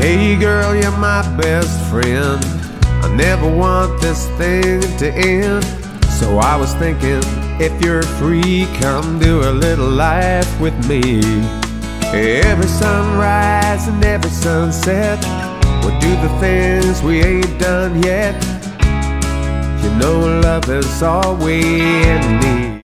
Hey girl, you're my best friend. I never want this thing to end. So I was thinking, if you're free, come do a little life with me. Every sunrise and every sunset, we'll do the things we ain't done yet. You know love is all we need.